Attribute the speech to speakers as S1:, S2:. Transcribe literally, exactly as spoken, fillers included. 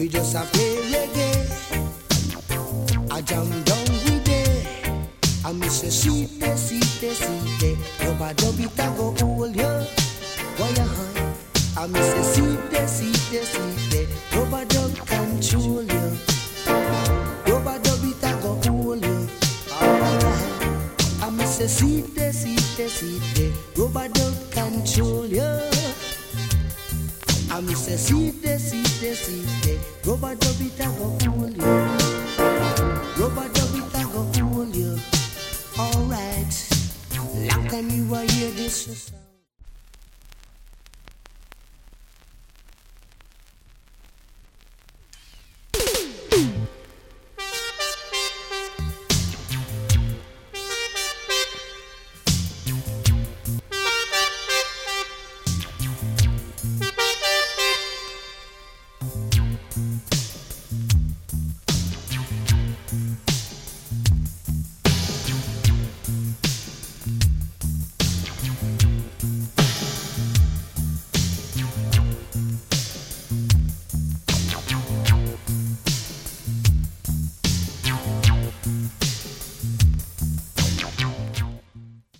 S1: We just a play reggae. I jam down with it. I miss a sweet day, sweet day, sweet day. Rubber dub it a go hold you. Why you high? I miss a sweet day, sweet day, sweet day. Rubber dub control you. Rubber dub it a go hold you. Alright. I miss a sweet day, sweet day, sweet day. Rubber dub control you. I miss a sweet day, sweet day, sweet day. Rubber dub it a go hold you. Rubber dub it a go hold you. Alright. Long time you are here this.